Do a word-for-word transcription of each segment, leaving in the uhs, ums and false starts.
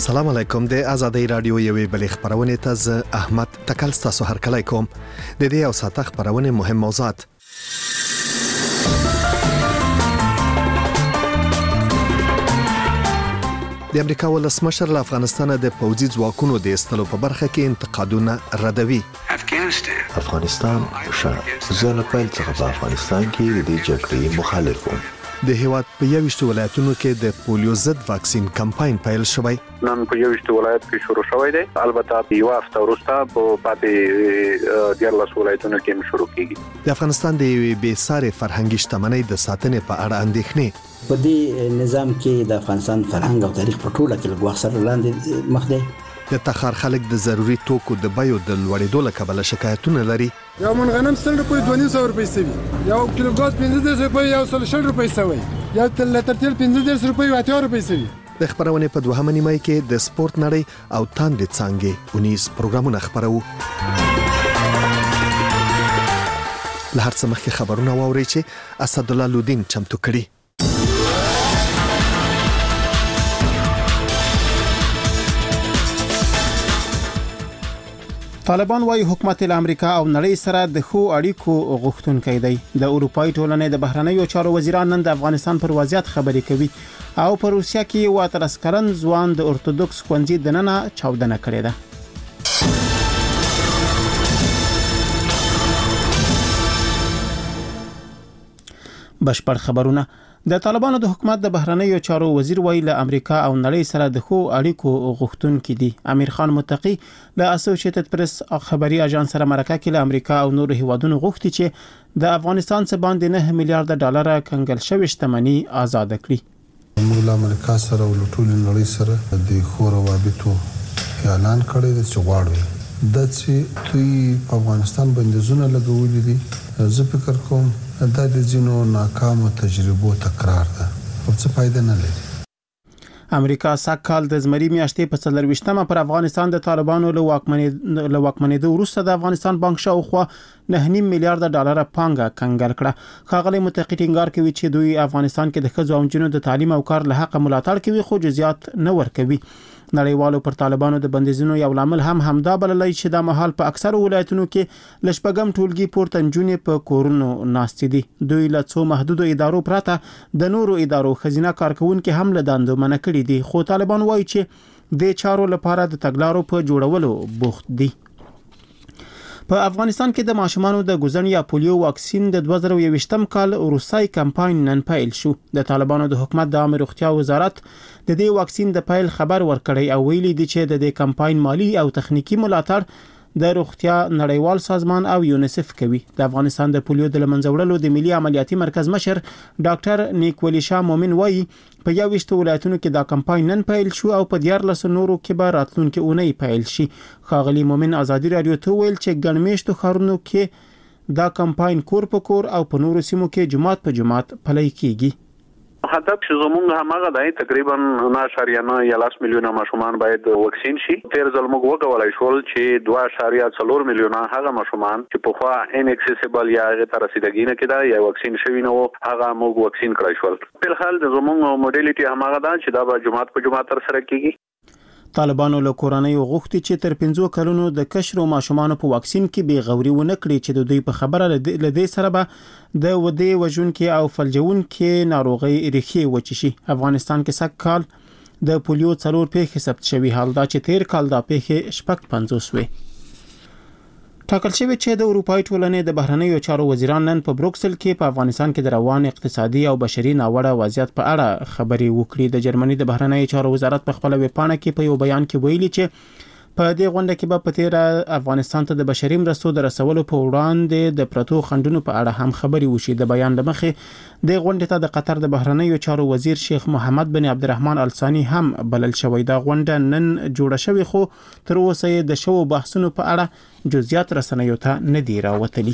السلام علیکم. د آزادۍ رادیو یوې بلې خبرونه ته ز احمد تکل تاسو هر کله کوم. د دې او ساته خبرونه مهم موضوعات. د امریکا ولسمشر له افغانستان د پوځي ځواکونو د استلو په برخه کې انتقادونه ردوي. افغانستان شاه زله پیل څخه په افغانستان کې د دې جګړې مخالف وو. د هیواد په یوشت ولایتونو کې د پولیو ضد واکسین کمپاین پیل شوی. نن په یوشت ولایت کې شروع شوی دی. البته یو هفته وروسته په پاتې دیارلس ولایتونو کې شروع کیږي. د افغانستان د یوې بې ساري فرهنګي شتمنۍ د ساتنې په اړه اندېښنې. په دې نظام کې د افغانستان فرهنګ او تاریخ په ټوله کې لږ وخت سره لاندې مخ دی. د تخار خلک د ضروري توکو د بیو د لوړېدو له کبله شکایتونه لري. یو من غنم سل روپۍ دوه نیم سوه روپۍ سوي، یو کیلو ګاز پنځه دېرش روپۍ، یو سل شل روپۍ سوی، یو لیټر تیل پنځه دېرش روپۍ او اتیا روپۍ سوي. د خبرونې په دوهمه نیمه کې د سپورت نړۍ او تاندې څانګې اونیز پروګرامونه خبرو. له هر څه مخکې خبرونه واورئ چې اسدالله لودین چمتو کړي. طالبان وايي حکومت له امریکا او نړۍ سره د ښو اړیکو غوښتونکی دی. د اروپای ټولنې د بهرنیو چارو وزیران نن د افغانستان پر وضعیت خبرې کوي او په روسیا کې یو اتلس کلن ځوان د ارتودوکس ښوونځي دننه چاودنه کړې ده. بشپړ خبرونه. د طالبانو د حکومت د بهرنیو چارو وزیر ویل له امریکا او نړۍ سره د ښو اړیکو غوښتونکي دي. امیر خان متقی له اسوسییټډ پریس خبري اژانس سره مرکه کې له امریکا او نورو هیوادونو غوښتي چې د افغانستان څخه باندې نه میلیارډ ډالر کنګل شوی شتمنۍ آزاد کړي. موږ له امریکا سره او ټول نړۍ سره د ښو روابطو اعلان کړی دی چې غواړي د چې دوی په افغانستان باندې زونه لګولې دي. زه فکر کوم دا د ځینو ناکامو تجربو تکرار ده او څه فائدہ نه لري. امریکا سږکال د زمري میاشتې په څلرویشتمه پر افغانستان د طالبانو له واکمنۍ له واکمنېدو وروسته د افغانستان بانک شاوخوا نه نیم میلیارډ ډالر پانګه کنګل کړه. ښاغلی متقی ټینګار کوي چې دوی افغانستان کې د ښځو او نجونو د تعلیم او کار له حق ملاتړ کوي خو جزیات نه ورکوي. نړیوالو پر طالبانو د بندیزونو یو لامل هم همدا بللی چې د مهال په اکثر ولایتونو کې لشپګم ټولګي پورته نجونې په کورونو ناستې دي. دوی له څو محدودو ادارو پرته د نورو ادارو خزینه کارکونکو هم له دندو منع کړي دي. خو طالبان وایي چې د چارو لپاره د تګلارو په جوړولو بوخت دي. په افغانستان کې د ماشومانو د ګوزن یا پولیو واکسین د دوه زره یوویشتم کال روسي کمپاین نن پیل شو. د طالبانو د حکومت د عامه روغتیا وزارت د دې واکسین د پیل خبر ورکړی او ویلي دي چې د دې کمپاین مالی او تخنیکی ملاتړ د روغتیا نړیوال سازمان او یونیسف کوي. د افغانستان د پولیو د لمنځه وړلو د ملي عملیاتي مرکز مشر ډاکټر نیکولی شاه مومن وایي په یوویشت ولایتونو کې دا کمپاین نن پیل شو او په دیارلس نورو کې به راتلونکي اونۍ پیل شي. ښاغلی مومن ازادي رادیو ته ویل چې ګڼمېشتو ښارونو کې دا کمپاین کور په کور او په نورو سیمو کې جماعت په جماعت پلی کیږي. هدف چې زمونږ همغه دی تقریبا نه اشاریه نه یا لاس میلیونه ماشومان باید واکسین شي. تیر ځل موږ وکولای شول چې دوه اشاریه څلور میلیونه هغه ماشومان چې په خوا ان اکسیسیبل یا هغه تر رسیدګي نه کېده یا واکسین شوی نه وو هغه موږ واکسین کړی شول. په حال د زمونږ موډیلیټي همغه ده چې دا به جماعت په جماعت تر سره کیږي. طالبانو له کورنۍ غوښتي چې تر پنځو کلونو د کشر او ماشومان په واکسین کې بې غوري ونه کړي چې د دوی په خبره لدې سره به د ودې وژونکو او فلجونکو ناروغي ریښې وچی شي. افغانستان کې سږکال د پولیو څلور پیښې ثبت شوي، حال دا چې تیر کال دا پیښې شپږ پنځوس وي. ټاکل شوی چې د اروپای ټولنې د بهرنیو چارو وزیران نن په بروکسل کې په افغانستان کې د روان اقتصادي او بشري ناوړه وضعیت په اړه خبرې وکړي. د جرمني د بهرنیو چارو وزارت په خپل ویبپاڼه کې په یو بیان کې ویلي چې په دې غونډه کې به په تیر افغانستان ته د بشري مرستو د رسولو په وړاندې د پرتو خندونو په اړه هم خبرې وشي. د بیان لمخې د غونډې ته د قطر د بهرنیو چارو وزیر شیخ محمد بن عبدالرحمن الثاني هم بلل شوی. دا غونډه نن جوړه شوې خو تر اوسه د شوو بحثونو په اړه جزئیات رسنیو ته نه دی راوتلي.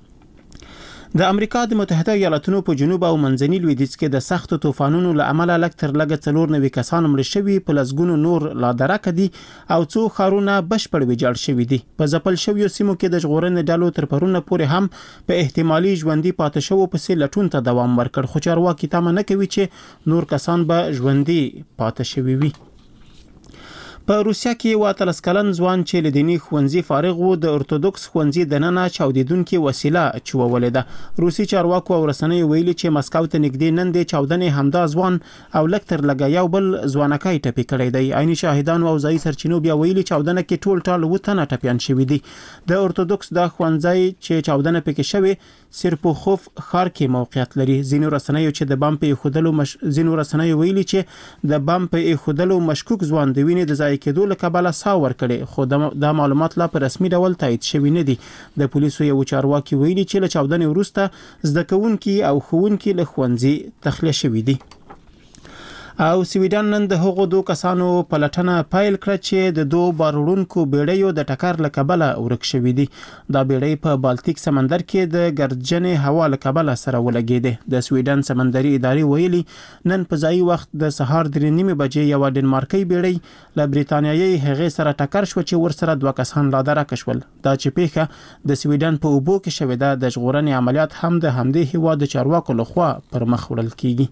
د امریکا د متحده ایالاتونو په جنوب او منځني لویدیځ کې د سختو طوفانونو له امله لږ تر لږه څلور نوي کسان مړه شوي، په لسګونو نور لا درکه دي او څو ښارونه بشپړ ویجاړ شوي دي. په ځپل شویو سیمو کې د ژغورنې ډلو تر پرونه پورې هم په احتمالي ژوندي پاتې شوو پسې لټون ته دوام ورکړ، خو چارواکي تمه نه کوي چې نور کسان به ژوندي پاتې شوي وي. په روسیا کې یو اتلس کلن ځوان چې له دیني ښوونځي فارغ و د ارتودوکس ښوونځي دننه چاودیدونکې وسیله چولې ده. روسي چارواکو او رسنیو ویلي چې مسکو ته نږدې نن د چاودنې همدا ځوان او لږ تر لږه یو بل ځوانکی ټپي کړی دی. عیني شاهدانو او ځایي سرچینو بیا ویلي چاودنه کې ټول ټال اووه تنه ټپیان شوي دي. د ارتودوکس دا ښوونځی چې چاودنه پکې شوې سیرپوخوف ښار کې موقعیت لري. ځینو رسنیو چې د بم په ایښودلو مش... ځینو رسنیو ویلي چې د بم په ایښودلو مشکوک ځوان د وینې د ضایع کېدو له کبله ساه ورکړې، خو دا معلومات لا په رسمي ډول تایید شوي نه دي. د پولیسو یو چارواکي ویلي چې له چاودنې وروسته زده کوونکي او ښوونکي له ښوونځي تخلیه شوي دي. او سویډن نن د هغو دوه کسانو پلټنه پیل کړه چې د دوه بارونکو بیړیو د ټکر له کبله ورک شوي دي. دا بیړۍ په بالتیک سمندر کې د ګردجنې هوا له کبله سره ولګېدې. د سویډن سمندري ادارې ویلي نن په ځایي وخت د سهار درې نیمې بجې یوه ډنمارکۍ بیړۍ له بریتانیایي هغې سره ټکر شوه چې ورسره دوه کسان لا درکه شول. دا چې پیښه د سویډن په اوبو کې شوې ده. د ژغورنې عملیات هم د همدې هیواد د چارواکو لخوا پر مخ وړل کیږي.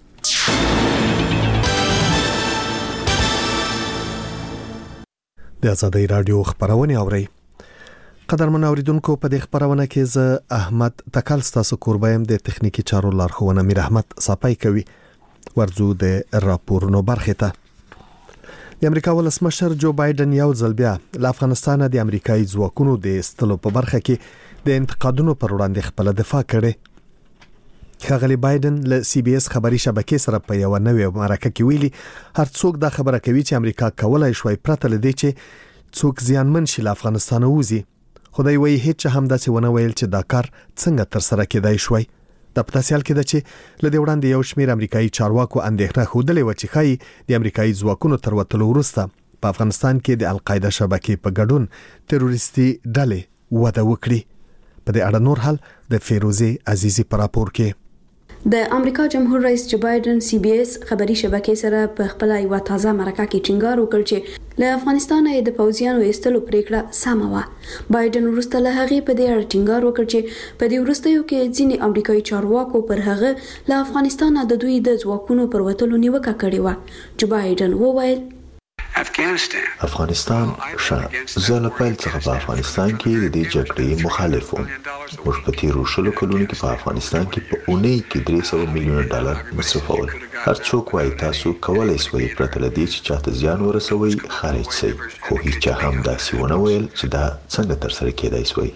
د آزادۍ رادیو خبرونه اوري. قدرمن اوریدونکو په دې خبرونه کې زه احمد تکل ستاسو کوربایم د تخنیکی چارو لارښوونه میر احمد صاپای کوي. ورځو د راپورونو برخه ته. د امریکا ولسمشر جو بایدن یو ځل بیا له افغانستان د امریکایي ځواکونو د استلو په برخه کې د انتقادونو پر وړاندې خپل دفاع کړې. ښاغلی بایدن له سی بي اس خبري شبکې سره په یو نوې مرکه کې ویلي هر څوک دا خبره کوي چې امریکا کولای شوی پرته لدی چې څوک زیانمن شي له افغانستان ووزي. خدای وایي هیڅ هم داسې ونه ویل چې دا کار څنګه تر سره کېدای شوی. د پتاسیال کې ده چې لدی وړاندې یو شمیر امریکایي چارواکو اندېښنه خوده لوي چې خای د امریکایي ځواکونو تر وتلو وروسته په افغانستان کې د القاعده شبکې په ګډون تروریستي ډلې وده وکړي. په دې اړه نور حال د فیروزي عزیزي پر راپور کې. د امریکا جمهور رئیس جو بایدن سی بي اس خبري شبکې سره په خپل یو تازه مرکه کې ټینګار وکړ چې له افغانستان د پوځیانو ایستلو پریکړه سمه وه. بایدن وروسته له هغې په دې اړه ټینګار وکړ چې په دې وروستیو کې ځینې امریکایي چارواکو پر هغه له افغانستان د دوی د ځواکونو پر وتلو نیوکه کړې وه. جو بایدن وویل افغانستان ښه زه له پیل څخه په افغانستان کې د دې جګړې مخالف وم. موږ په تیرو شلو کلونو کې په افغانستان کې په اونۍ کې درې سوه میلیونه ډالر مصرفول. هر څوک وایي تاسو کولی شئ پرته له دې چې چاته زیان ورسوئ خارج شئ، خو هیچا هم داسې ونه ویل چې دا څنګه ترسره کېدای شوی.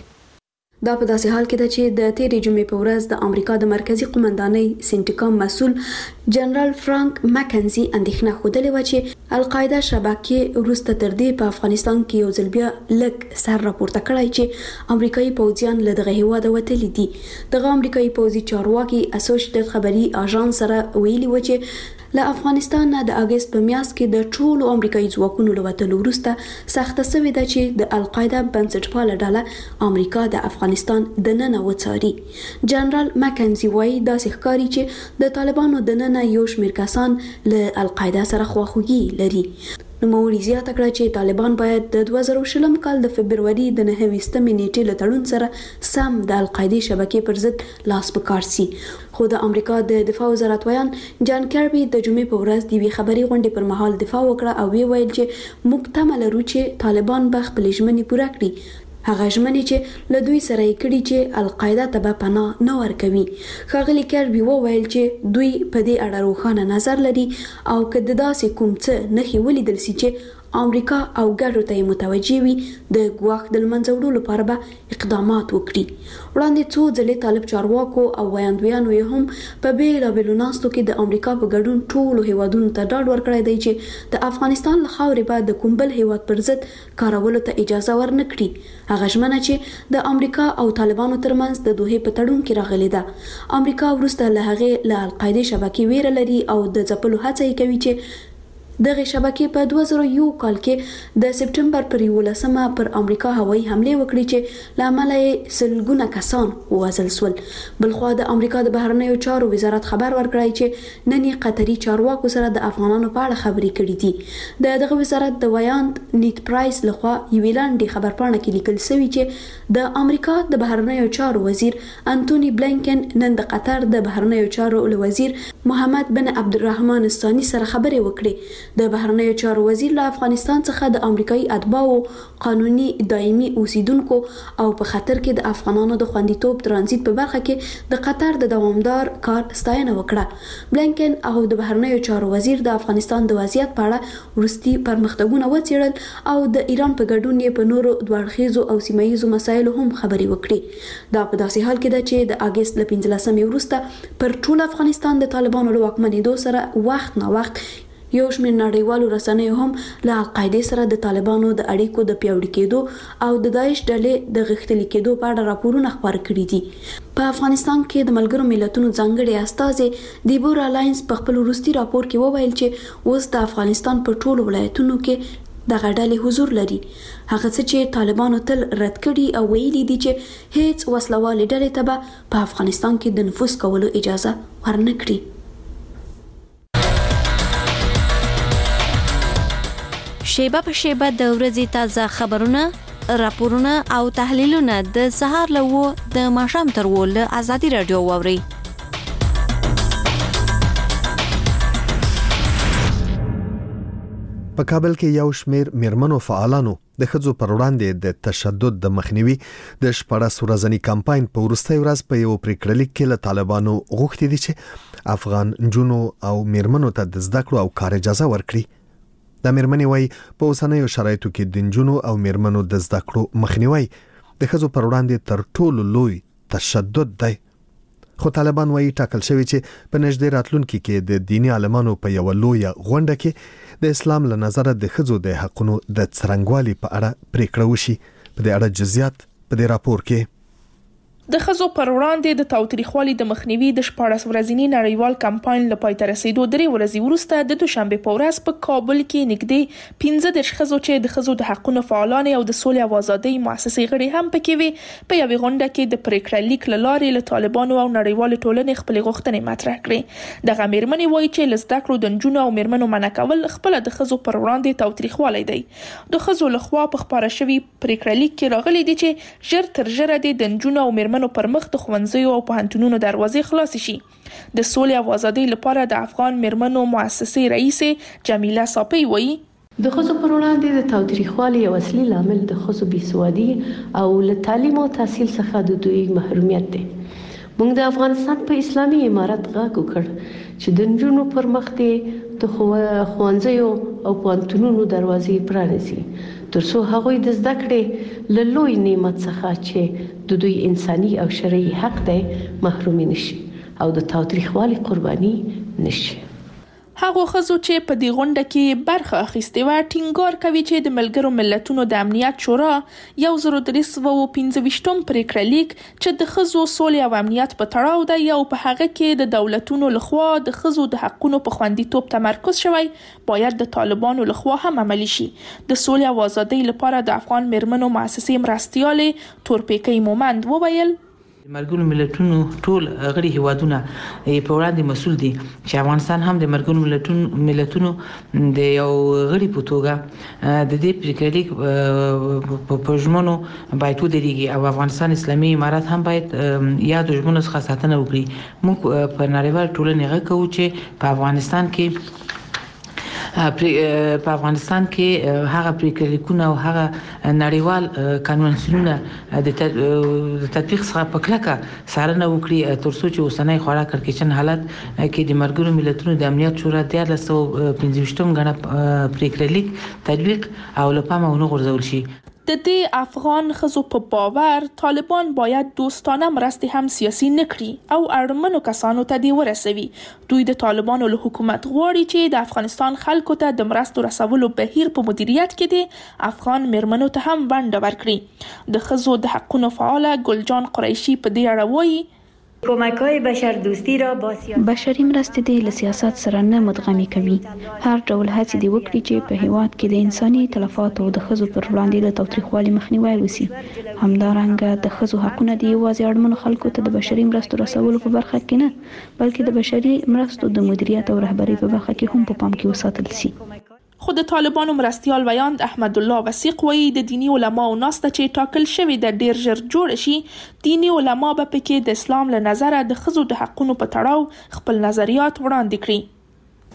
دا په داسې حال کې ده چې د تیرې جمعې په ورځ د امریکا د مرکزی قومندانۍ سنټیکام مسؤل جنرال فرانک مکنزي اندېښنه خوده وه چې القاعده شبکې وروسته تر دې په افغانستان کې یو ځل بیا لږ سر راپورته کړی چې امریکایي پوځیان له دغه هیواده وتلي دي. دغه امریکایي پوځي چارواکي اسوسییټډ خبري اژانس سره ویلي و چې له افغانستان نه د اگست په میاشت کې د ټولو امریکایي ځواکونو له وتلو وروسته سخته سوې ده چې د القاعده بنسټپاله ډله امریکا د افغانستان دننه وڅاري. جنرال مکنزي وایي داسې ښکاري چې د طالبانو دننه یو شمېر کسان له القاعده سره خواخوږي لري. نوموړي زیاته کړه چې طالبان باید د دوه زره شلم کال د فبروري د نهه ویشتمې نیټې له تړون سره سم د القاعدې شبکې پر ضد لاس په کار سي. خو د امریکا د دفاع وزارت ویان جان کیربي د جمعې په ورځ د یوې خبري غونډې پر مهال دفاع وکړه او وی ویل چې موږ تمه لرو چې طالبان به خپلې ژمنې پوره کړي. هغه ژمنې چې له دوی سره یې کړي چې القاعده ته به پناه نه ورکوي. ښاغلي کیربي وویل چې دوی په دې اړه روښانه نظر لري او که د داسې کوم څه نښې ولیدل سي چې امریکا او ګټو ته یې متوجه وي د ګواښ د لمنځه وړلو لپاره به اقدامات وکړي. وړاندې څو ځلې طالب چارواکو او ویاندویانو یې هم په بېلابېلو ناستو کې د امریکا په ګډون ټولو هیوادونو ته ډاډ ورکړی دی چې د افغانستان له خاورې به د کوم بل هیواد پر ضد کارولو ته اجازه ورنه کړي. هغه ژمنه چې د امریکا او طالبانو ترمنځ د دوحې په تړون کې راغلې ده. امریکا وروسته له هغې له القاعدې شبکې ویره لري او د ځپلو هڅه یې کوي چې دغه شبکې په دوه زره یو کال کې د سپټمبر پر یولسمه پر امریکا هوایي حمله وکړي چې له امله یې سلګونه کسان ووژل شول. بلخوا د امریکا د بهرنیو چارو وزارت خبر ورکړی چې نن یې قطري چارواکو سره د افغانانو په اړه خبرې کړې دي. د دغه وزارت د ویاند نیت پرایس لخوا یوې لنډې خبرپاڼه کې لیکل شوي چې د امریکا د بهرنیو چارو وزیر انټونی بلینکن نن د قطر د بهرنیو چارو وزیر محمد بن عبدالرحمن الثاني سره خبرې وکړې. د بهرنیو چارو وزیر له افغانستان څخه د امریکایي اتباعو قانوني دایمي اوسیدونکو او په خطر کې د افغانانو د خوندیتوب ترانزیت په برخه کې د قطر د دوامدار کار ستاینه وکړه. بلینکن او د بهرنیو چارو وزیر د افغانستان د وضعیت په اړه وروستي پرمختګونه وڅېړل او د ایران په ګډون یې په نورو دوړخیزو او سیمایي مسایلو هم خبرې وکړي. دا په داسې حال کې ده چې د اگست ل پنځلسمې وروسته پر ټول افغانستان د طالبانو له واکمنېدو سره وخت نه وخت یو شمېر نړیوالو رسنیو هم له القاعدې سره د طالبانو د اړیکو د پیاوړي کېدو او د داعش ډلې د غښتلي کېدو په اړه راپورونه خپاره کړي دي. په افغانستان کې د ملګرو ملتونو ځانګړي استازي دیبورا لاینز په خپل وروستي راپور کې وویل چې اوس د افغانستان په ټولو ولایتونو کې د غډلې حضور لري. هغه څه چې طالبانو تل رد کړي او ویلي دي چې هیڅ وسلوالې ډلې ته به په افغانستان کې د نفوذ کولو اجازه ورنه کړي. شیبه په شیبه د ورځې تازه خبرونه، راپورونه او تحلیلونه د سهار له وو د ماښام تر وو له ازادي رادیو واوري. په کابل کې یو شمېر میرمنو فعالانو د ښځو پر وړاندې د تشدد د مخنیوي د شپاړس ورځني کمپاین په وروستۍ ورځ په یو پریکړلیک کې له طالبانو غوښتي دي چې افغان نجونو او میرمنو ته د زده کړو او کار اجازه ورکړي. د میرمنې وای په اوسنیو شرایطو کې د نجونو او میرمنو د زده کړو مخنیوي د ښځو پر وړاندې تر ټولو لوی تشدد دی. خو طالبان وایي ټاکل شوی چې په نږدې راتلونکي کې د دیني عالمانو په یو لوی غونډه کې د اسلام له نظره د ښځو د حقونو د څرنګوالي په اړه پریکړه وشي. په دې اړه جزئیات په دې راپور کې. د ښځو پر وړاندې د تاوتریخوالي د مخنیوي د شپاړس ورځني نړیوال کمپاین له پای ته رسیدو درې ورځې وروسته د دوشنبه په ورځ په کابل کې نږدې پنځه دېرش ښځو چې د ښځو د حقونو فعالانې او د سولې او ازادۍ مؤسسې غړي هم پکې وي په یوې غونډه کې د پریکړه لیک له لارې له طالبانو او نړیوال ټولنې خپلې غوښتنې مطرح کړې. دغه میرمنې وایي چې له زده کړو د نجونو او میرمنو منع کول خپل د ښځو پر وړاندې تاوتریخوالی دی. د ښځو لخوا په خپاره شوي پریکړه لیک کې راغلي دي چې ژر تر ژره د نجونو او میرمنو پر مخ د ښوونځیو او پوهنتونونو دروازې خلاص شي. د سولې او ازادۍ لپاره د افغان میرمنو مؤسسې رئیس جمیله صاپی وایي د ښځو پر وړاندې د تاوتریخوالي یو اصلي لامل د ښځو بېسوادي او له تعلیم او تحصیل څخه د دوی محرومیت دی. موږ د افغانستان په اسلامي امارت غږ وکړ چې د نجونو پر مخ د ښوونځیو او پوهنتونونو دروازې پرانیزي ترڅو هغوی د زده کړې له لوی نعمت څخه چې د دوی انساني او شرعي حق دی محروم نشي او د تاوتریخوالي قرباني نشي. هغه ښځو چې په دې غونډه کې برخه اخیستې وه ټینګار کوي چې د ملګرو ملتونو د امنیت شورا یو زر درې سوه او پنځه ویشتم پریکړه لیک چې د ښځو سولې او امنیت په تړاو دی او په هغه کې د دولتونو لخوا د ښځو د حقونو په خوندیتوب تمرکز شوی باید د طالبانو لخوا هم عملي شي. د سولې او ازادۍ لپاره د افغان میرمنو مؤسسې مرستیالې تورپیکۍ مومند وویل مرګونو ملتونو ټول غړي هیوادونه په وړاندې مسؤل دي چې افغانستان هم د مرګونو ملتونو ملتونو د یو غړي په توګه د دې پریکړه لیک په ژمنو باید ودرېږي او افغانستان اسلامي امارات هم باید یا د ژمنو څخه ساتنه وکړي. موږ په نړیوال ټولنې غږ کوو چې په افغانستان کې په افغانستان کې هغه پریکړلیکونه او هغه نړیوال کنونسیونونه د تطبیق څخه په کلکه څارنه وکړي ترڅو چې اوسنۍ خورا کړکېچن حالت کې د ملګرو ملتونو د امنیت شورا دیارلس سوه پنځه ویشتم ګڼه پریکړلیک تطبیق او له پامه ونه غورځول شي. د دې افغان ښځو په باور طالبان باید دوستانه مرستې هم سیاسي نه کړي او اړمنو کسانو ته دې ورسوي. دوی د طالبانو له حکومت غواړي چې د افغانستان خلکو ته د مرستو رسولو بهیر په مدیریت کې د افغان میرمنو ته هم ونډه ورکړي. د ښځو د حقونو فعاله ګلجان قریشي په دې اړه وایي کمک‌های بشردوستی را با سیاست بشري مرستې د له سیاست سره نه مدغمي کوي. هر ډول هڅې دې وکړي چې په هیواد کې د انساني تلفاتو او د ښځو پر وړاندې له تاوتریخوالي مخنیوی وشي. همدارنګه د ښځو حقونه د یوازې اړمنو خلکو ته د بشري مرستو رسولو په برخه کې نه بلکې د بشري مرستو د مدیریت او رهبرۍ په برخه کې هم په پام کې وساتل شي. خو د طالبانو مرستیال ویاند احمد الله وثیق وایي د دینی علماو ناسته چې ټاکل شوی د ډیر ژر جوړ شي دینی علما به پکې د اسلام له نظره د ښځو د حقونو په تړاو خپل نظریات وړاندې کړي.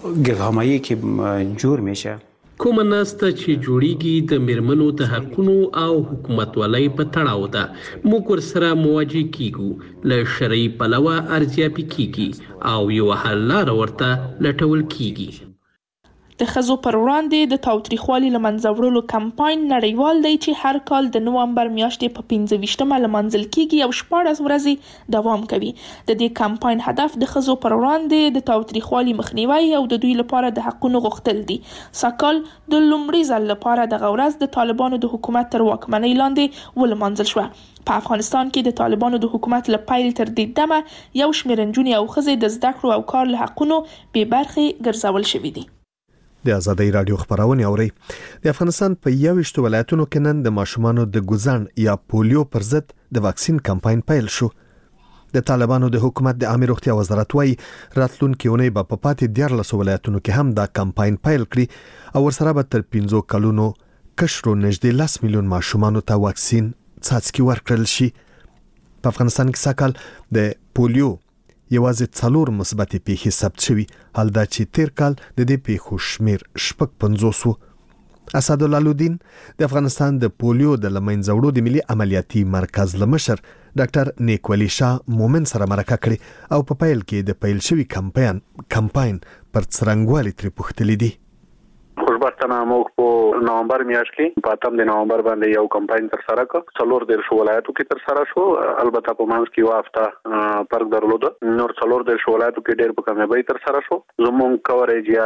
گرهمایی که جور میشه. کومه ناسته چې جوړیږي د میرمنو د حقونو او حکومتولۍ په تړاو ده. موږ ورسره مواجه کیږو، له شرعي پلوه ارزیابي کیږي او یو حل لاره ورته لټول کیږي. د ښځو پر وړاندې د تاوتریخوالي له منځه وړلو کمپاین نړیوال دی چې هر کال د نومبر میاشتې په پنځه ویشتمه لمانځل کیږي او شپاړس ورځې دوام کوي. د دې کمپاین هدف د ښځو پر وړاندې د تاوتریخوالي مخنیوي او د دوی لپاره د حقونو غوښتل دي. ساکال د لومړي ځل لپاره دغه ورځ د طالبانو د حکومت تر واکمنۍ لاندې ولمانځل شوه. په افغانستان کې د طالبانو د حکومت له پیل تر دې دمه یو شمېر نجونې او ښځې د زده کړو او کار له حقونو بې برخې ګرځول شوي دي. د ازادۍ رادیو خبرونه اوري. د افغانستان په یوویشت ولایتونو کې نن د ماشومانو د ګوزن یا پولیو پر ضد د واکسین کمپاین پیل شو. د طالبانو د حکومت د عامه روغتیا وزارت وايي راتلونکي اونۍ به په پاتې دیارلس ولایتونو کې هم دا کمپاین پیل کړي او ورسره به تر پنځو کلونو کشرو نږدې لس میلیون ماشومانو ته واکسین څاڅکي ورکړل شي. په افغانستان کې ساکال د پولیو یوازې څلور مثبتې پیښې ثبت شوي، حال دا چې تیر کال د دې پیښو شمیر شپږ پنځوس و. اسدالله الدین د افغانستان د پولیو د لمنځه وړو د ملي عملیاتي مرکز لمشر ډاکټر نیکولي شاه مومن سره مرکه کړې او په پیل کې د پیل شوي کمپاین کمپاین پر څرنګوالي ترې پوښتلي دي. خوشبختانه موږ په نومبر میاشت کې په اتم د نومبر باندې یو کمپاین تر سره کړ. څلور دیرش ولایتو کې تر سره شو، البته په منځ کې یو هفته فرق درلود. نور څلور دیرش ولایتو کې ډېر په کامیابی تر سره شو. زموږ کوریج یا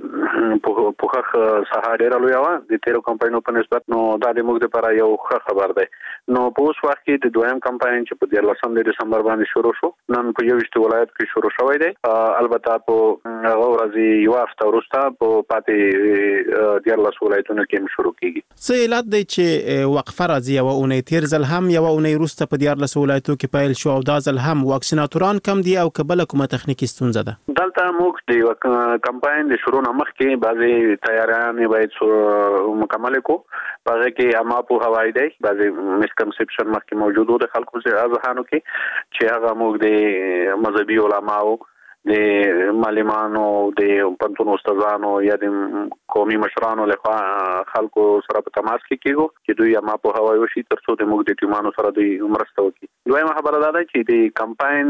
د پوخخ ساحه ډېره لویه وه د تیرو کمپاینونو په نسبت، نو دا د موږ لپاره یو ښه خبر دی. نو په اوس وخت کې د دویم کمپاین چې په دیارلسم د ډسمبر باندې شروع شو، نن په یوویشت ولایت کې شروع شوی دی. البته په هغه ورځې یو هفته وروسته په پاتې دیارلس ولایتونو کې شروع کیږي. څه علت دی چې وقفه راځي او اونۍ تیر ځل هم یو اونۍ وروسته په دیارلس ولایتو کې پیل شو او دا ځل هم واکسیناتوران کم دي او کبل کومه تخنیکی ستونزه ده؟ دلته موږ د کمپاین د شروع نه مخکې بعضي تیاریانې باید مکمل کو. هغه کې اما په هوای دی بعضي مسکنسپشن مخکې موجود و د خلکو ذهنو کې چې هغه موږ د مذهبي علماو د معلمانو د پنځون استادانو یا د قومي مشرانو لخوا خلکو سره په تماس کې کېږو چې دوی اما په هوای وشي ترڅو د موږ د ټیمانو سره دوی مرسته وکړي. دویمه خبره دا ده چې د کمپاین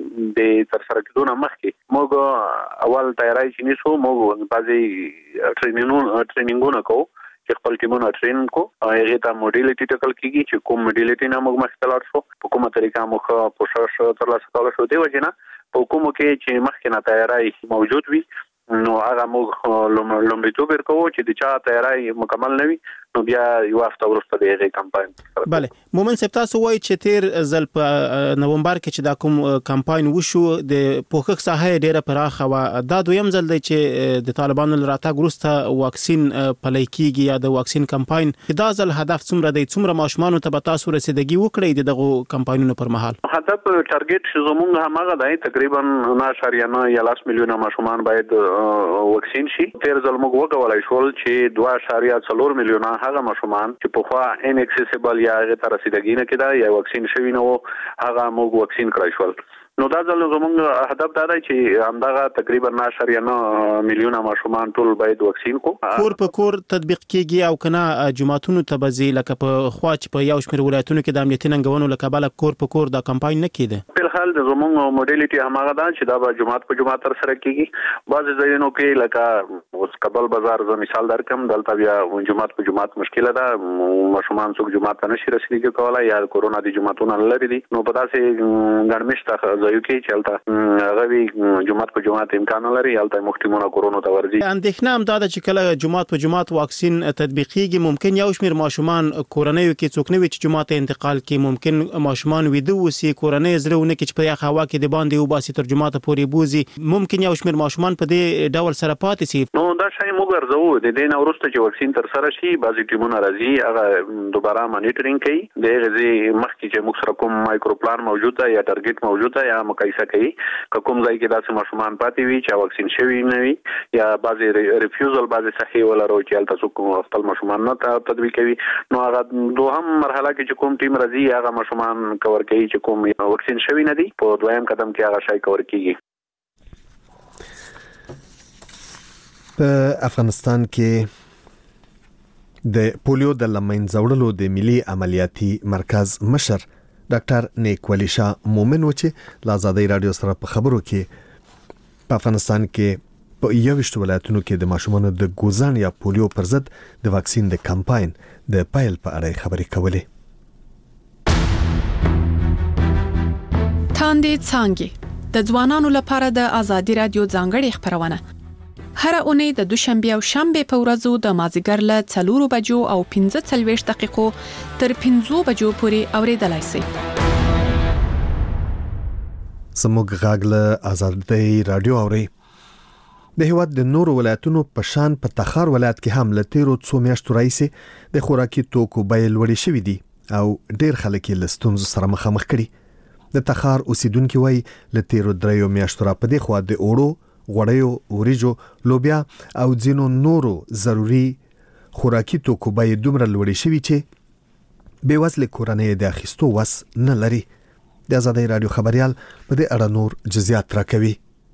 د تر سره کېدو نه مخکې موږ اول تیاری چې نیسو، موږ بعضي ټرینینګونه ټرینینګونه کوو چې خپل ټیمونه ټرین کو. هغه ته موډیلیټي ټاکل کیږي چې کوم موډیلیټي نه موږ مخکې لاړ شو، په کومه طریقه موږ پوښښ ترلاسه کول شو. دی وجه نه په کومو کې چې مخکې نه تیاری موجود وي نو هغه موږ لومړیتوب ورکوو چې د چا تیاری مکمل نه وي نو بیا یو هفته وروسته د هغې کمپاین. بله مومن صاحب، تاسو وایي چې تیر ځل په نومبر کې چې دا کوم کمپاین وشو د پوښښ ساحه ډېره پراخه وه. دا دویم ځل دی چې د طالبانو له راتګ وروسته واکسین پلی کیږي یا د واکسین کمپاین. دا ځل هدف څومره دی؟ څومره ماشومانو ته به تاسو رسیدګي وکړئ د دغو کمپاینونو پر مهال؟ هدف ټارګټ چې زموږ هماغه دی، تقریبا نه اعشاریه نه یا لس میلیونه ماشومان باید واکسین شي. تیر ځل موږ وکولای شول چې دوه اعشاریه څلور میلیونه هغه ماشومان چې پخوا ان اکسیسیبل یا هغه ته رسیدګي نه کېده یا واکسین شوي نه وو، هغه موږ واکسین کړای شول. نو دا ځل زموږ هدف دا دی چې همدغه تقریبا نه اعشاریه نه میلیونه ماشومان ټول باید واکسین کو. کور په کور تطبیق کیږي او کنه جماعتونو ته بځي لکه په خوا چې په یو شمېر ولایتونو کې د امنیتي ننګونو له کبله کور په کور دا کمپاین نه کیده؟ په حال د زموږ موډیلیټي هماغه ده چې دا به جماعت په جماعت تر سره کیږي. بعض ځایونو کې لکه اوس کابل بازار ز مثال درکم، دلته بیا جماعت په جماعت مشکله ده، ماشومان څوک جماعت ته نشي رسیدګي کولای یا کورونا د جماعتونو لري دي. نو په داسې ګڼمشته ځایو کې چې هلته غوي جماعت په جماعت امکان لري، هلته مختمونه کورونا ته ورځي. اندېښنه هم دا ده چې کله جماعت په جماعت واکسین تطبیقیږي ممکن یو شمېر ماشومان کورنیو کې څوک نه وي چې جماعت ته انتقال کوي، ممکن ماشومان ویده وسی کورنۍ زړه ونه کې چې په یخ هوا کې د باندې وباسي تر جماعت پورې بوزي، ممکن یو شمېر ماشومان په دې ډول سره پاتې شي. نو دا شای موږ ورځو د دې نه وروسته چې واکسین تر سره شي، بعضي ټیمونه راځي هغه دوباره مانیټرینګ کوي. د غزي مخکې چې موږ سره کوم مایکرو پلان موجود ده یا ټارګټ موجود ده یا مقایسه کوي که کوم ځای کې داسې ماشومان پاتې وي چې واکسین شوي نه وي یا بعضي ریفیوزل بعضي صحیح ولرو چې هلته څوک خپل ماشومان نه تطبیق کوي، نو هغه دوهم مرحله کې چې کوم ټیم راځي هغه ماشومان کور کوي چې کوم واکسین شوي نه دي، په دویم قدم کې هغه شای کور کیږي. په افغانستان کې د پولیو د لمنځوړلو د ملي عملیاتي مرکز مشر ډاکټر نیک ولی شاه مومن و چې له آزادۍ رادیو سره په خبرو کې په افغانستان کې په یوشت ولایتونو کې د ماشومانو د ګوزان یا پولیو پر ضد د واکسین د کمپاین د پایل په اړه خبرې کولې. تاندې څانګې د ځوانانو لپاره د آزادۍ رادیو ځانګړې خبرونه هر اونۍ د دوشنبه او شنبه په ورځو د مازیګر له څلورو بجو او پنځه څلوېښت دقیقو تر پنځو بجو پورې اوریدلای شئ. زموږ غږ له آزادۍ رادیو اوري. د هیواد د نورو ولایتونو په شان په تخار ولایت کې هم له تیرو څو میاشتو راهیسې د خوراکي توکو بیې لوړې شوې دي او ډېر خلک یې له ستونزو سره مخامخ کړي. د تخار اوسیدونکو وایي له تیرو دریو میاشتو را په دې خوا د اوړو، غوړیو، وریجو، لوبیا او ځینو نورو ضروري خوراکي توکو بیې دومره لوړې شوې چې بېوزلې کورنۍ د اخیستو وس نه لري. د آزادۍ رادیو خبریال په دې اړه نور جزئیات راکوي.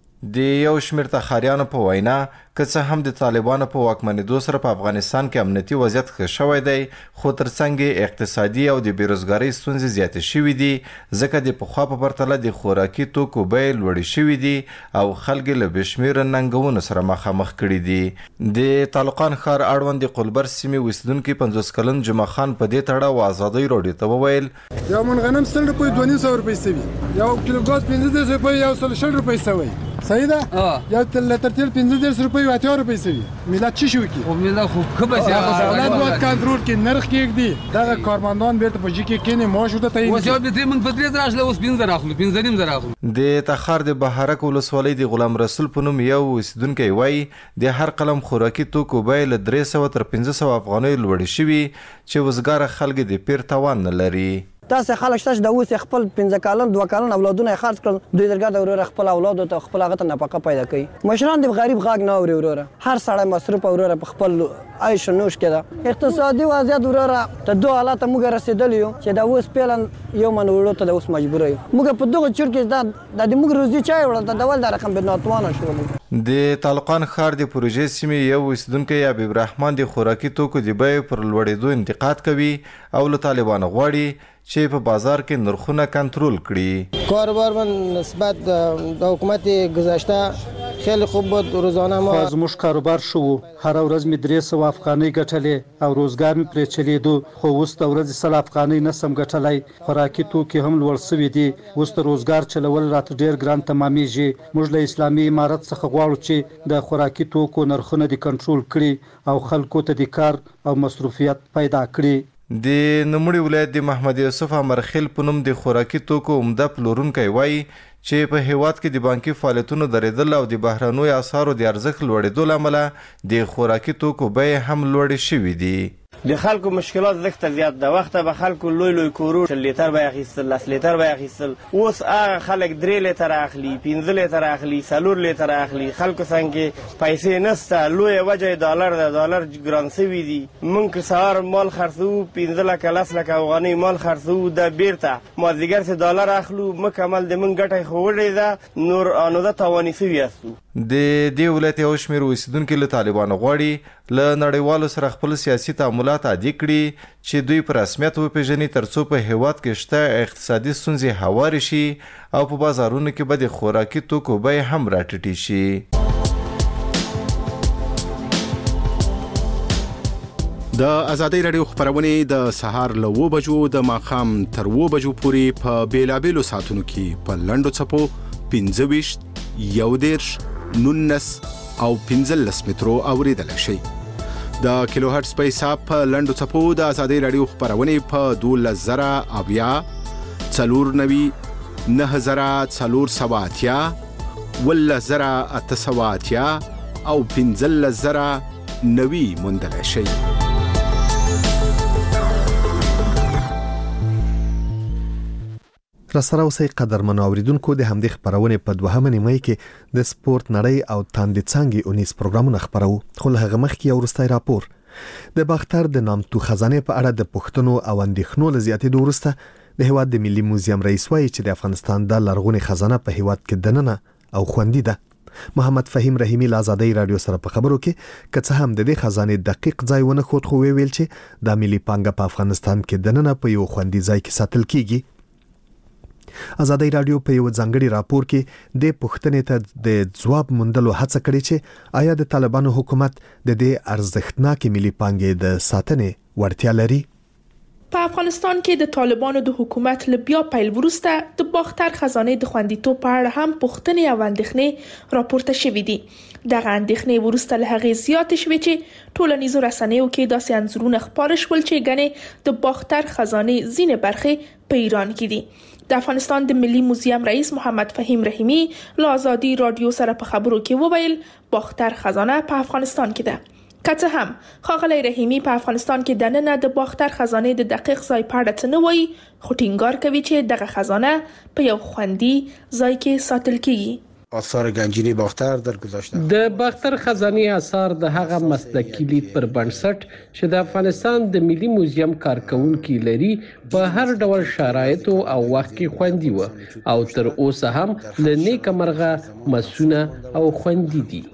د یو شمېر تخاریانو په وینا که څه هم د طالبانو په واکمنېدو سره په افغانستان کې امنیتي وضعیت ښه شوی دی، خو ترڅنګ اقتصادي او د بیروزګارۍ ستونزې زیاتې شوې دي، ځکه د پخوا په پرتله د خوراکي توکو بیې لوړې شوې دي او خلک له بې شمېره ننګونو سره مخامخ کړي دي. د تالقان ښار اړوند د قلبر سیمې اوسیدونکي پنځوس کلن جمعه خان په دې تړاو آزادۍ راډیو ته وویل یو من غنم سل روپۍ دوه نیم سوه روپۍ سوي، یو کیلو ګاز پنځه دېرش روپۍ، یو سل شل روپۍ سوی. صحیح ده؟ یو لتر تیل پنځه دېرش روپۍ و اتیا روپۍ سوي. ملت چی شو کی؟ خب ملت خوب که بسی دولت باید کنترول کی، نرخ کېږدي. دغه کارمندان بیرته په جې کې کېنې معاش ورته تعیین اوس یو بتري موږ په درې زره اخلو، اوس پنځه زره اخلو، پنځه نیم زره اخلو. د تخار د بهارک ولسوالۍ د غلام رسول په نوم یو اوسیدونکی وایي د هر قلم خوراکي توکو بیې له درې سوه تر پنځه سوه افغانیو لوړې شوي چې وزګاره خلک د پیر توان نه لري. تاسو خلک شته د اوس خپل پنځه کالن دوه کالن اولادونه خرڅ کړل، دوی درګه د وروره خپل اولاد ته خپل هغه ته نفقه پیدا کوي. مشران د غریب غاګ نه اوري وروره، هر سړی مصرف وروره په خپل عيش نوش کړه. اقتصادي وضعیت وروره ته دوه حالات موږ رسیدلی یو چې د اوس پیلن یو من وړو ته د اوس مجبور یو. موږ په دغه چور کې د موږ روزي چای وړل د ډول د رقم بناتوانه شو. د تالقان ښار د پروژې سیمې یو اوسیدونکی حبیب رحمان د خوراکي توکو د بیې پر لوړېدو انتقاد کوي او له طالبانو غواړي چې په بازار کې نرخونه کنټرول کړي. کاروبار من نسبت د حکومت گذشته خیلی خوب بود. روزانه ما زموږ کاروبار شو، هر ورځ می درې سوه افغانۍ ګټلې او روزګار می پرې چلیدو، خو اوس د ورځې سل افغانۍ نسم ګټلی. خوراکي توکي هم لوړ سوي دي، اوس د روزګار چلول راته ډېر ګران تمامیږي. موږ له اسلامي امارت څخه غواړو چې د خوراکي توکو نرخونه دې کنټرول کړي او خلکو ته د کار او مصروفیت پیدا کړي. د نوموړي ولایت د محمد یوسف امرخیل په نوم د خوراکي توکو عمده پلورونکی وایي چې په هیواد کې د بانکي فعالیتونو درېدل او د بهرنیو اسعارو د ارزښت لوړېدو له امله د خوراکي توکو بیې هم لوړې شوي دي. د خلکو مشکلات لږ زیات د وخته به خلکو لوی لوی کورو شل لیتر به اخیستل، لس لیتر به اخیستل. اوس هغه خلک درې لیتر اخلي، پنځه لیتر اخلي، څلور لیتر اخلي. خلکو څنګه پیسې نشته، لوی وجه ډالر د ډالر ګران سوي دي. موږ که سهار مال خرڅو پنځه لکه لس لکه افغانۍ مال خرڅو، د بیرته مازدیګر سه ډالر اخلو، مکمل د موږ ګټه خو وړې ده، نور انوده تاواني سوي یاستو. د دې ولایت یو شمېر اوسیدونکي له طالبانو غواړي له نړیوالو سره خپل سیاسي تعاملات عادي کړي چې دوی په رسمیت وپېژني ترڅو په هیواد کې شته اقتصادي ستونزې هوارې شي او په بازارونو کې به د خوراکي توکو بیې هم راټیټې شي. د آزادۍ رادیو خبرونه د سهار له اوه بجو د ماښام تر اوه بجو پورې په بیلابیلو ساعتونو کې په لنډو څپو پنځه ویشت، یو دېرش، نولس او پنځلس مترو اوریدلی شئ. د کیلو هرټز په حساب په لنډو څپو د آزادۍ رادیو خبرونې په دولس زره اویا، څلور نوي، نهه زره څلور سوه اتیا، اوولس زره اته سوه اتیا او پنځلس زره نوي موندلی شئ. راسره اوسئ قدرمنو اوریدونکو، د همدې خبرونې په دوهمه نیمه کې د سپورت نړۍ او تاندې څانګې اونیز پروګرامونه خبرو. خو له هغه مخکې یو وروستی راپور د باختر د نامتو خزانې په اړه د پوښتنو او اندېښنو له زیاتېدو وروسته د هیواد د ملي موزیم رئیس وایي چې د افغانستان د لرغونې خزانه په هیواد کې دننه او خوندي ده. محمد فهیم رحیمی له آزادۍ رادیو سره په خبرو کې که څه هم د دې خزانې دقیق ځای ونه ښود خو ویل چې د ملي پانګه په افغانستان کې دننه په یو خوندي ځای کې ساتل کیږي. آزادۍ رادیو په یو ځانګړي راپور کې د پښتنې ته د ځواب موندلو هڅه کړې چې آیا د طالبانو حکومت د دې ارزښتناک ملي پانګې د ساتنې وړتیا لري. په افغانستان کې د طالبانو د حکومت له بیا پیل وروسته د باختر خزانې د خوندیتوب په اړه هم پوښتنې او اندېښنې راپورته شوې دي. دغه اندېښنې وروسته له هغې زیاتې شوې چې ټولنیزو رسنیو کې داسې انځورونه خپاره شول چې ګنې د باختر خزانې ځینې برخې په ایران کې دي. د افغانستان د ملي موزیم رئیس محمد فهیم رحیمی له آزادي رادیو سره په خبرو کې وویل باختر خزانه په افغانستان کې ده. که څه هم ښاغلی رحیمی په افغانستان کې دننه د باختر خزانې د دقیق ځای په اړه څه نه وایي، خو ټینګار کوي چې دغه خزانه په یو خوندي ځای کې ساتل کیږي. آثار گنجینی باختر در گذاشته. د باختر خزانه آثار د هغه مسلکي لید پر بنسټ چې د افغانستان د ملي موزیم کارکونکي لري په هر ډول شرایطو او وخت کې خوندي و او تر اوسه هم له نیکه مرغه مسونه او خوندي دي.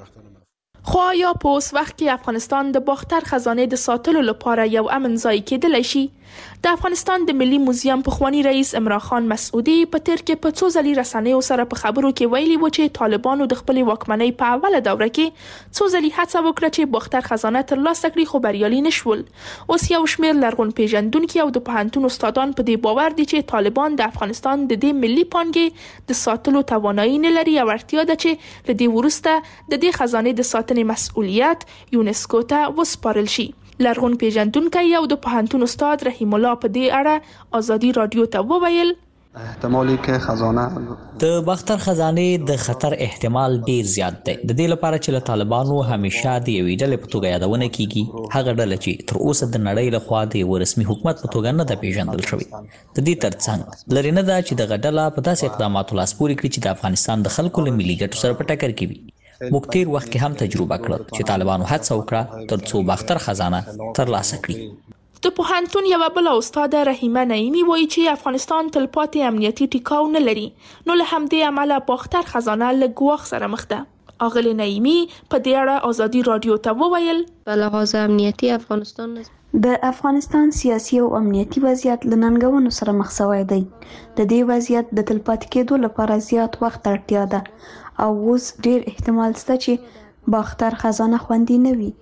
خو آیا په اوس وخت کې افغانستان د باختر خزانې د ساتلو لپاره یو امن ځای کېدلی شي؟ د افغانستان د ملي موزیم پخوانی رئیس عمران خان مسعودي په تیر کې په څو ځلې رسنیو سره په خبرو کې ویلي و چې طالبانو د خپلې واکمنۍ په اوله دوره کې څو ځلې هڅه وکړه چې باختر خزانه ترلاسه کړي خو بریالي نشول. اوس یو شمېر لرغون پیژندونکي او د پوهنتون استادان په دې باور دي چې طالبان د افغانستان د دې ملي پانګې د ساتلو توانایي نه لري او اړتیا ده چې له دې وروسته د دې خزانې د ساتنې مسؤلیت یونسکو ته وسپارل شي. لرغون پیژندونکی او د پوهنتون استاد رحیم الله په دې اړه آزادي رادیو ته وویل احتمالی که خزانه د باختر خزانه د خطر احتمال ډیر زیات دی. د دې لپاره چې له طالبانو همیشه د یوې ډلې په توګه یادونه کیږي، هغه ډله چې تر اوسه د نړۍ له خوا د یو رسمي حکومت په توګه نه ده پیژندل شوې. د دې ترڅنګ لري نه ده چې دغه ډله په داسې اقداماتو لاس پورې کړي چې د افغانستان د خلکو له ملي ګټو سره په ټکر کې وي. موږ تیر وخت کې هم تجربه کړل چې طالبانو هڅه وکړه ترڅو باختر خزانه ترلاسه کړي. د پوهنتون یوه بله استاده رحیمه نعیمي وایي چې افغانستان تلپاتې امنیتي ټیکاو نه لري، نو له همدې امله باختر خزانه له ګواښ سره مخ ده. اغلې نعیمي په دې اړه آزادي رادیو ته وویل په لحاظ امنیتي افغانستان د افغانستان سیاسي او امنیتي وضعیت له ننګونو سره مخ شوی دی. د دې وضعیت د تلپاتې کېدو لپاره زیات وخت اړتیا ده او اوس ډیر احتمال شته چې باختر خزانه خوندي نه وي.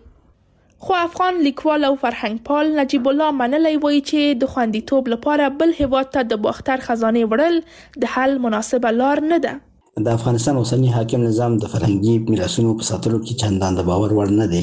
خو افغان لیکوال او فرهنګ پال نجیب الله منلی وایي چې د خوندیتوب لپاره بل هیواد ته د باختر خزانه وړل د حل مناسبه لار نه ده. د افغانستان اوسنی حاکم نظام د فرهنګي میراثونو په ساتلو کې چندان د باور وړ نه دی.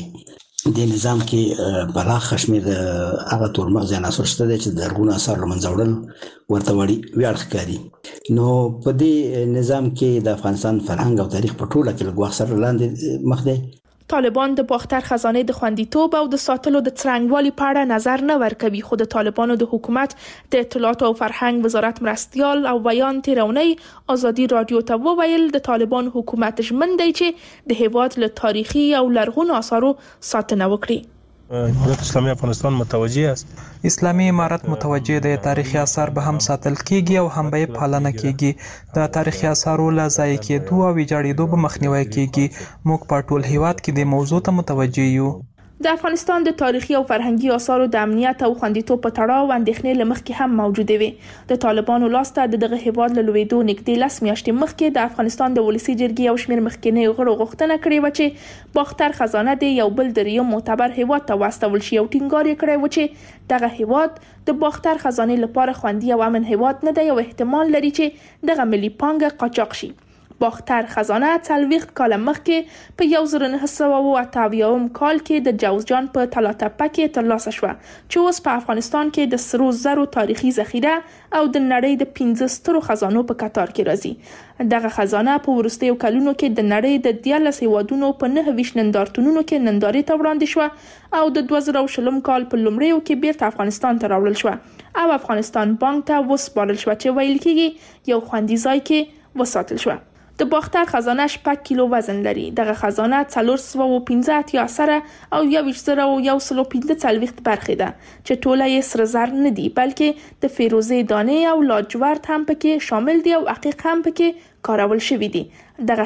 د نظام کې بلاغ خشمیر هغه تورمغز عناصر شته دي چې د لرغونو آثار له منځه وړل ورته وړي ویاړ ښکاري. نو په دې نظام کې د افغانستان فرهنګ او تاریخ په ټوله کې له ګواښ سره لاندې مخ دی. طالبان د باختر خزانه د خوندیتوب او د ساتلو د څرنګوالي په اړه نظر نه ورکوي، خو د طالبانو د حکومت د اطلاعات او فرهنګ وزارت مرستیال او بیان تیرونی آزادي رادیو ته وویل د طالبان حکومت ژمن دی چې د هیواد له تاریخي او لرغونو آثارو ساتنه وکړي. دولت اسلامي افغانستان متوجه است. اسلامي امارت متوجه دی تاریخي آثار به هم ساتل کیږي او هم به پالنه کیږي. د تاریخي آثارو له ځای کېدو او ویجاړېدو به مخنیوي کیږي. موږ په ټول هیواد کې د موضوع ته متوجه یو. د افغانستان د تاریخي او فرهنګي آثارو د امنیت او خوندیتوب په تړاو اندېښنې له مخکې هم موجودې وي. د طالبانو لاسته د دغه هیواد له لوېدو نږدې لس میاشتې مخکې د افغانستان د ولسي جرګې یو شمېر مخکینیو غړو غوښتنه کړې وه چې باختر خزانه د یو بل دریم معتبر هیواد ته واستول شي او ټینګار یې کړی و چې دغه هیواد د باختر خزانې لپاره خوندي او امن هیواد نه دی او احتمال لري چې دغه ملي پانګه قاچاق شي. باختر خزانه څلوېښت کاله مخکې په یو زر نه سوه او اته اویایم کال کې د جوزجان په طلاتپه کې ترلاسه شوه چې اوس په افغانستان کې د سرو زرو تاریخي ذخیره او د نړۍ د پنځه سترو خزانو په کتار کې راځي. دغه خزانه په وروستیو کلونو کې د نړۍ د دیارلس هیوادونو په نهه ویشت نندارتونونو کې نندارې ته وړاندې شوه او د دوه زره شلم کال په لومړیو کې بیرته افغانستان ته راوړل شوه او افغانستان بانک ته وسپارل شوه چې ویل کېږي یو خوندي ځای کې وساتل شوه. د باختر خزانه شپږ کیلو وزن لري. دغه خزانه څلور سوه او پنځه اتیا سره او یوویشت زره او یو سل او پنځه څلوېښت برخې ده چې ټوله یې سره زر نه دي بلکې د فیروزې دانې او لاجورد هم پکې شامل دي او عقیق هم پکې کارول شوي دي. دغه